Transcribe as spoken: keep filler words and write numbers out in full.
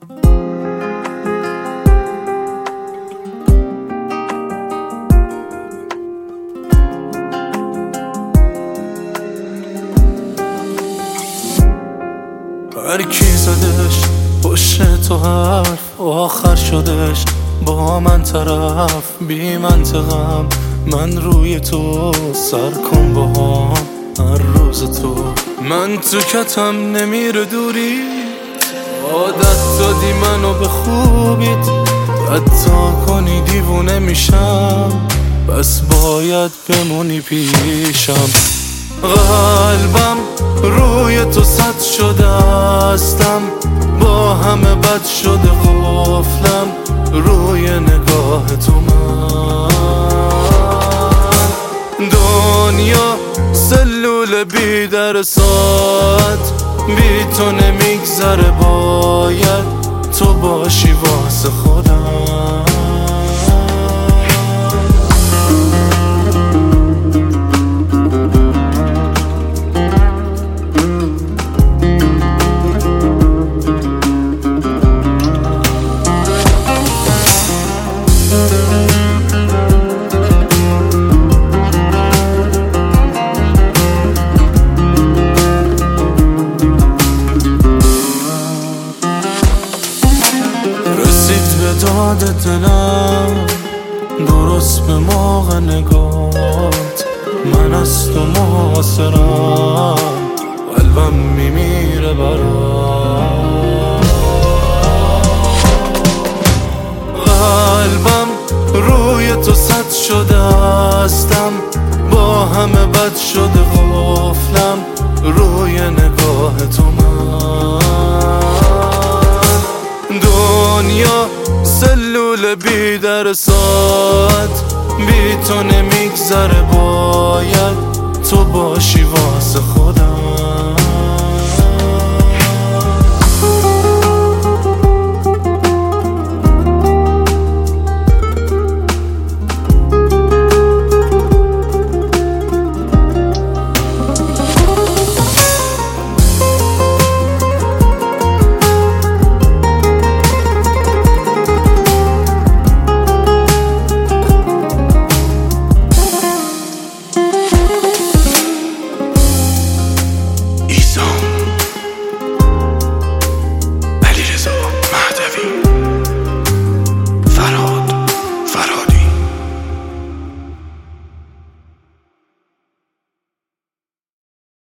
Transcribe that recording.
هر کی زدش پشت تو حرف آخر شدش با من طرف بی منطقم. من روی تو سر کن با هم هر روز تو. من تو کتم نمیره دوری، عادت دادی منو به خوبیت. حتی کنی دیوونه میشم، بس باید بمونی پیشم. قلبم روی تو سد شده استم، با همه بد شده غفلم روی نگاه تو. من دنیا سلول بی در ساعت، بی تو نمیگذره، باید تو باشی واسه خودم. داد دلم درست به موقع نگات، من از تو محاصرم، قلبم میمیره برات. قلبم روی تو سد شده استم، با همه بد شده غفلم روی نگاه تو. من دنیا سلول بی در ساعت، بی تو نمیگذره، باید تو باشی واسه خودم.